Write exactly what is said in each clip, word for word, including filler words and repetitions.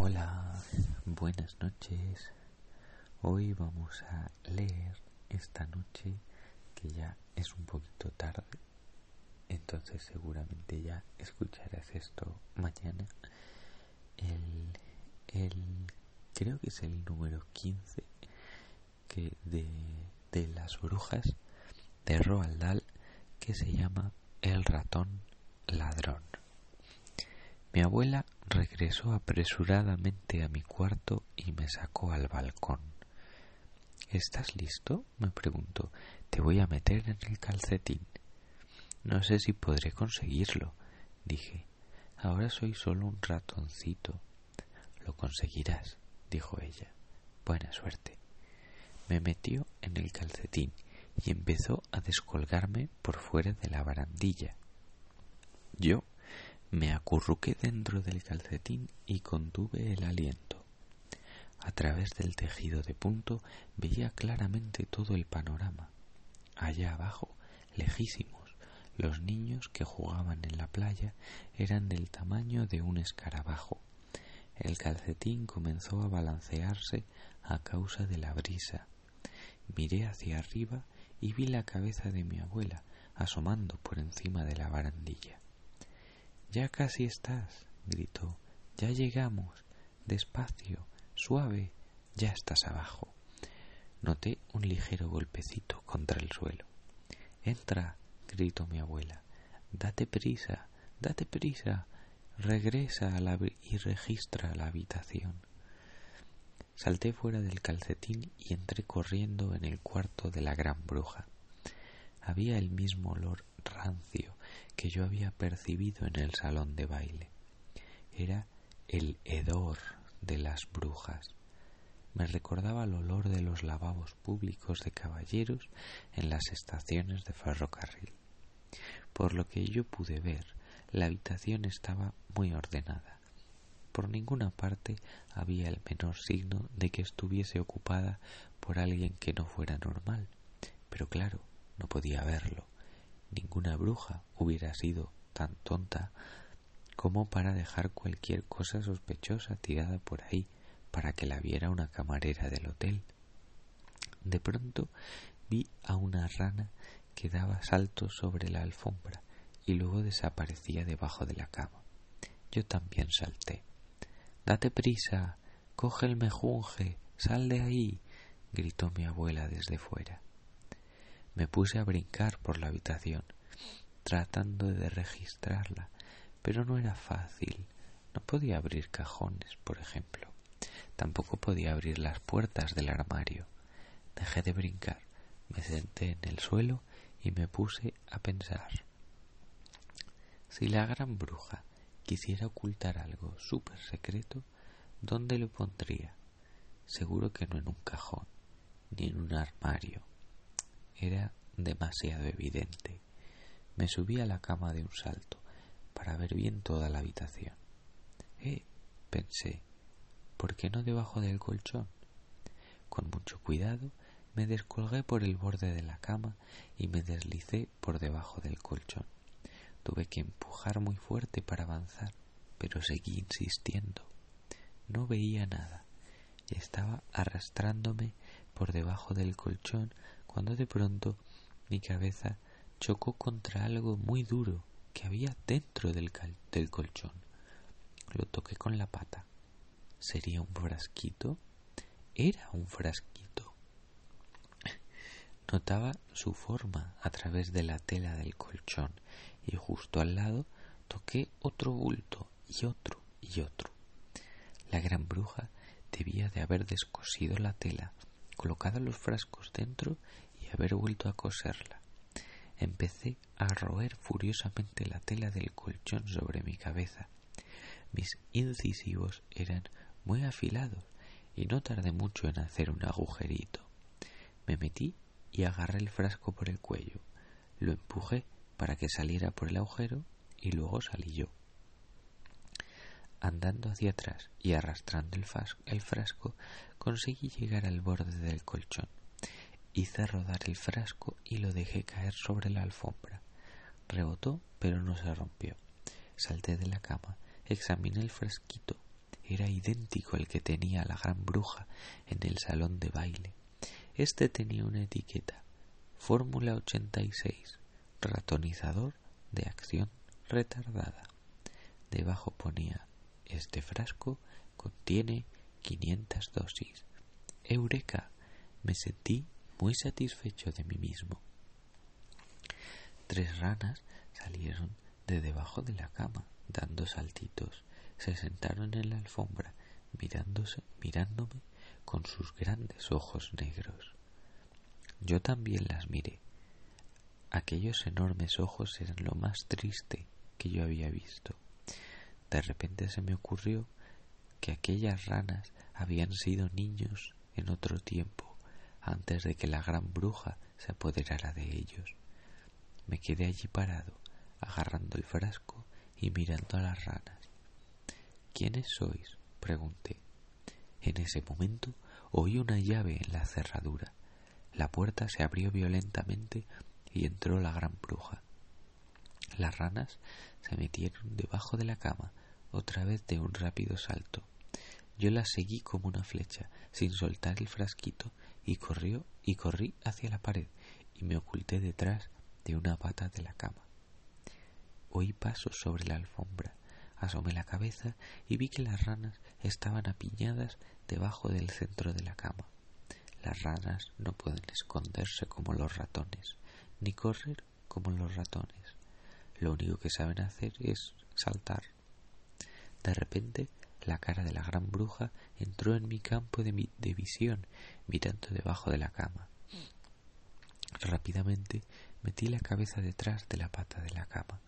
Hola, buenas noches. Hoy vamos a leer esta noche, que ya es un poquito tarde, entonces seguramente ya escucharás esto mañana. El, el creo que es el número quince que de, de las brujas de Roald Dahl, que se llama El ratón ladrón. Mi abuela regresó apresuradamente a mi cuarto y me sacó al balcón. ¿Estás listo?, me preguntó. Te voy a meter en el calcetín. No sé si podré conseguirlo, dije. Ahora soy solo un ratoncito. Lo conseguirás, dijo ella. Buena suerte. Me metió en el calcetín y empezó a descolgarme por fuera de la barandilla. Yo me acurruqué dentro del calcetín y contuve el aliento. A través del tejido de punto veía claramente todo el panorama. Allá abajo, lejísimos, los niños que jugaban en la playa eran del tamaño de un escarabajo. El calcetín comenzó a balancearse a causa de la brisa. Miré hacia arriba y vi la cabeza de mi abuela asomando por encima de la barandilla. «Ya casi estás», gritó. «Ya llegamos. Despacio, suave, ya estás abajo». Noté un ligero golpecito contra el suelo. «Entra», gritó mi abuela. «Date prisa, date prisa. Regresa a la y registra la habitación». Salté fuera del calcetín y entré corriendo en el cuarto de la gran bruja. Había el mismo olor rancio que yo había percibido en el salón de baile. Era el hedor de las brujas. Me recordaba el olor de los lavabos públicos de caballeros en las estaciones de ferrocarril. Por lo que yo pude ver, la habitación estaba muy ordenada. Por ninguna parte había el menor signo de que estuviese ocupada por alguien que no fuera normal. Pero claro, no podía verlo. Ninguna bruja hubiera sido tan tonta como para dejar cualquier cosa sospechosa tirada por ahí para que la viera una camarera del hotel. De pronto vi a una rana que daba saltos sobre la alfombra y luego desaparecía debajo de la cama. Yo también salté. «Date prisa, coge el mejunje, sal de ahí», gritó mi abuela desde fuera. Me puse a brincar por la habitación, tratando de registrarla, pero no era fácil. No podía abrir cajones, por ejemplo. Tampoco podía abrir las puertas del armario. Dejé de brincar, me senté en el suelo y me puse a pensar. Si la gran bruja quisiera ocultar algo súper secreto, ¿dónde lo pondría? Seguro que no en un cajón, ni en un armario. Era demasiado evidente. Me subí a la cama de un salto para ver bien toda la habitación. «Eh», pensé, «¿por qué no debajo del colchón?» Con mucho cuidado me descolgué por el borde de la cama y me deslicé por debajo del colchón. Tuve que empujar muy fuerte para avanzar, pero seguí insistiendo. No veía nada. Estaba arrastrándome por debajo del colchón cuando de pronto mi cabeza chocó contra algo muy duro que había dentro del, cal- del colchón. Lo toqué con la pata. ¿Sería un frasquito? Era un frasquito. Notaba su forma a través de la tela del colchón y justo al lado toqué otro bulto y otro y otro. La gran bruja debía de haber descosido la tela, colocado los frascos dentro y haber vuelto a coserla. Empecé a roer furiosamente la tela del colchón sobre mi cabeza. Mis incisivos eran muy afilados y no tardé mucho en hacer un agujerito. Me metí y agarré el frasco por el cuello. Lo empujé para que saliera por el agujero y luego salí yo. Andando hacia atrás y arrastrando el, fas- el frasco, conseguí llegar al borde del colchón. Hice rodar el frasco y lo dejé caer sobre la alfombra. Rebotó, pero no se rompió. Salté de la cama, examiné el frasquito era idéntico al que tenía la gran bruja en el salón de baile. Este tenía una etiqueta: Fórmula ochenta y seis, ratonizador de acción retardada. Debajo ponía: este frasco contiene quinientas dosis. ¡Eureka! Me sentí muy satisfecho de mí mismo. Tres ranas salieron de debajo de la cama, dando saltitos. Se sentaron en la alfombra, mirándose, mirándome con sus grandes ojos negros. Yo también las miré. Aquellos enormes ojos eran lo más triste que yo había visto. De repente se me ocurrió que aquellas ranas habían sido niños en otro tiempo, antes de que la gran bruja se apoderara de ellos. Me quedé allí parado, agarrando el frasco y mirando a las ranas. ¿Quiénes sois?, pregunté. En ese momento oí una llave en la cerradura. La puerta se abrió violentamente y entró la gran bruja. Las ranas se metieron debajo de la cama, otra vez de un rápido salto. Yo las seguí como una flecha, sin soltar el frasquito, y corrió y corrí hacia la pared y me oculté detrás de una pata de la cama. Oí pasos sobre la alfombra. Asomé la cabeza y vi que las ranas estaban apiñadas debajo del centro de la cama. Las ranas no pueden esconderse como los ratones, ni correr como los ratones. Lo único que saben hacer es saltar. De repente, la cara de la gran bruja entró en mi campo de, mi, de visión, mirando debajo de la cama. Rápidamente metí la cabeza detrás de la pata de la cama.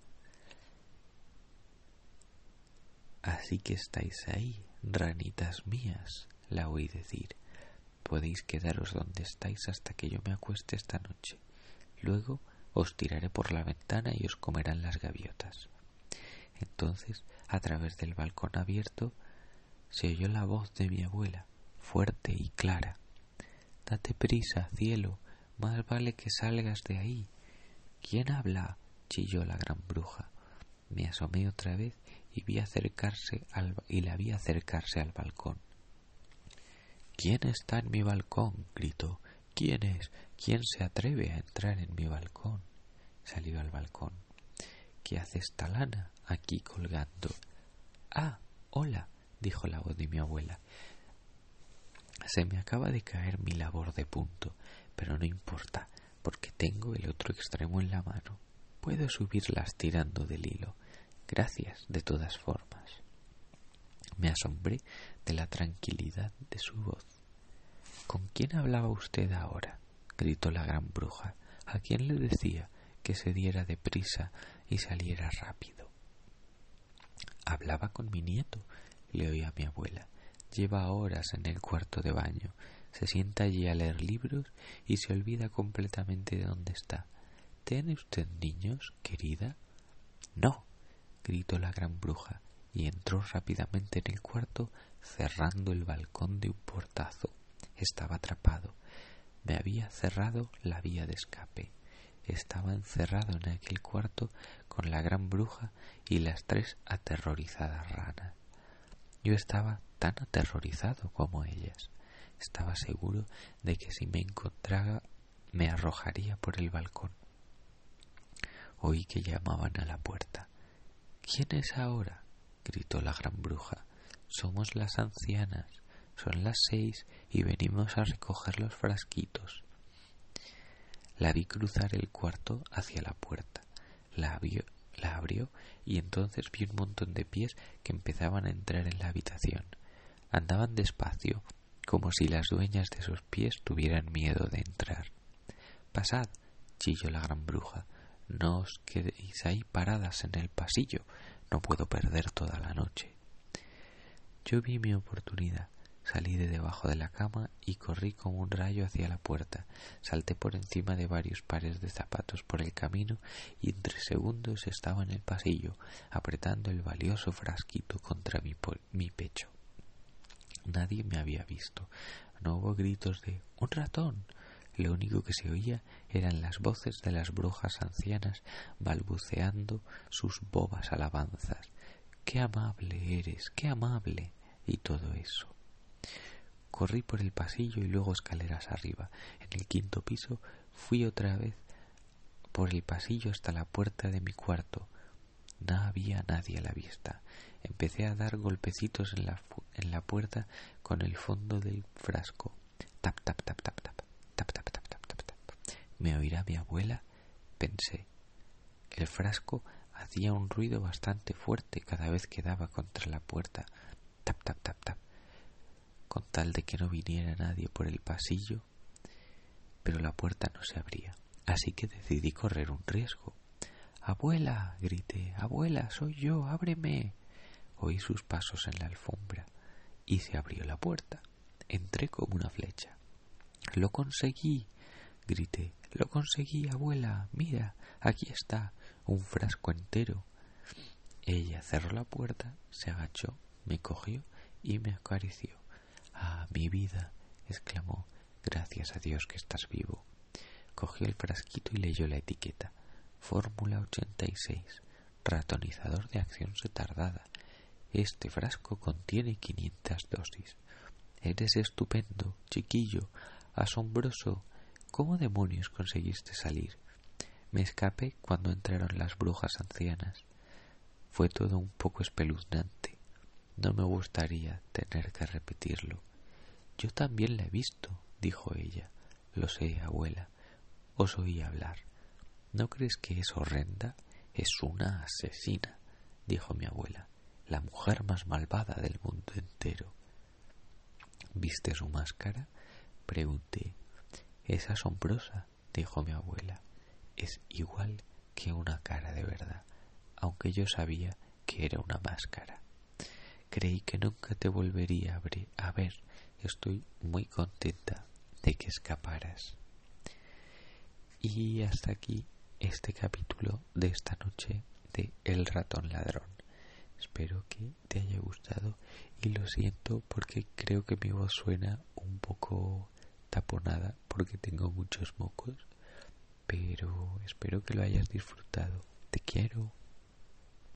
«Así que estáis ahí, ranitas mías», la oí decir. «Podéis quedaros donde estáis hasta que yo me acueste esta noche. Luego os tiraré por la ventana y os comerán las gaviotas». Entonces, a través del balcón abierto, se oyó la voz de mi abuela, fuerte y clara. «Date prisa, cielo, más vale que salgas de ahí». «¿Quién habla?», chilló la gran bruja. Me asomé otra vez y vi acercarse al, y la vi acercarse al balcón. «¿Quién está en mi balcón?», gritó. «¿Quién es? ¿Quién se atreve a entrar en mi balcón?». Salió al balcón. «¿Qué hace esta lana aquí colgando?». «Ah, hola», dijo la voz de mi abuela. «Se me acaba de caer mi labor de punto, pero no importa, porque tengo el otro extremo en la mano. Puedo subirlas tirando del hilo. Gracias, de todas formas». Me asombré de la tranquilidad de su voz. «¿Con quién hablaba usted ahora?», gritó la gran bruja. «¿A quién le decía que se diera deprisa y saliera rápido?». «Hablaba con mi nieto», le oí a mi abuela. «Lleva horas en el cuarto de baño. Se sienta allí a leer libros y se olvida completamente de dónde está. ¿Tiene usted niños, querida?». «No», gritó la gran bruja, y entró rápidamente en el cuarto, cerrando el balcón de un portazo. Estaba atrapado. Me había cerrado la vía de escape. Estaba encerrado en aquel cuarto con la gran bruja y las tres aterrorizadas ranas. Yo estaba tan aterrorizado como ellas. Estaba seguro de que si me encontraba me arrojaría por el balcón. Oí que llamaban a la puerta. «¿Quién es ahora?», gritó la gran bruja. «Somos las ancianas. Son las seis y venimos a recoger los frasquitos». La vi cruzar el cuarto hacia la puerta. La abrió, la abrió y entonces vi un montón de pies que empezaban a entrar en la habitación. Andaban despacio, como si las dueñas de esos pies tuvieran miedo de entrar. «Pasad», chilló la gran bruja. «No os quedéis ahí paradas en el pasillo. No puedo perder toda la noche». Yo vi mi oportunidad. Salí de debajo de la cama y corrí como un rayo hacia la puerta. Salté por encima de varios pares de zapatos por el camino y en tres segundos estaba en el pasillo, apretando el valioso frasquito contra mi, mi pecho. Nadie me había visto. No hubo gritos de «¡Un ratón!». Lo único que se oía eran las voces de las brujas ancianas balbuceando sus bobas alabanzas. «¡Qué amable eres! ¡Qué amable!». y todo eso. Corrí por el pasillo y luego escaleras arriba. En el quinto piso fui otra vez por el pasillo hasta la puerta de mi cuarto. No había nadie a la vista. Empecé a dar golpecitos en la, en la puerta con el fondo del frasco. Tap, tap, tap, tap, tap, tap, tap, tap, tap, tap, tap. ¿Me oirá mi abuela?, pensé. El frasco hacía un ruido bastante fuerte cada vez que daba contra la puerta. Tap, tap, tap, tap. Con tal de que no viniera nadie por el pasillo, pero la puerta no se abría. Así que decidí correr un riesgo. «¡Abuela!», grité. «¡Abuela, soy yo! ¡Ábreme!». Oí sus pasos en la alfombra y se abrió la puerta. Entré como una flecha. «¡Lo conseguí!», grité. «¡Lo conseguí, abuela! Mira, aquí está, un frasco entero». Ella cerró la puerta, se agachó, me cogió y me acarició. «¡Ah, mi vida!», exclamó. «Gracias a Dios que estás vivo». Cogió el frasquito y leyó la etiqueta. Fórmula ochenta y seis, ratonizador de acción retardada. Este frasco contiene quinientas dosis. Eres estupendo, chiquillo, asombroso. ¿Cómo demonios conseguiste salir? Me escapé cuando entraron las brujas ancianas. Fue todo un poco espeluznante. No me gustaría tener que repetirlo. Yo también la he visto, dijo ella. Lo sé, abuela. Os oí hablar. ¿No crees que es horrenda? Es una asesina, dijo mi abuela, la mujer más malvada del mundo entero. ¿Viste su máscara?, pregunté. Es asombrosa, dijo mi abuela. Es igual que una cara de verdad, aunque yo sabía que era una máscara. Creí que nunca te volvería a ver. Estoy muy contenta de que escaparas. Y hasta aquí este capítulo de esta noche de El ratón ladrón. Espero que te haya gustado y lo siento porque creo que mi voz suena un poco taponada porque tengo muchos mocos, pero espero que lo hayas disfrutado. Te quiero.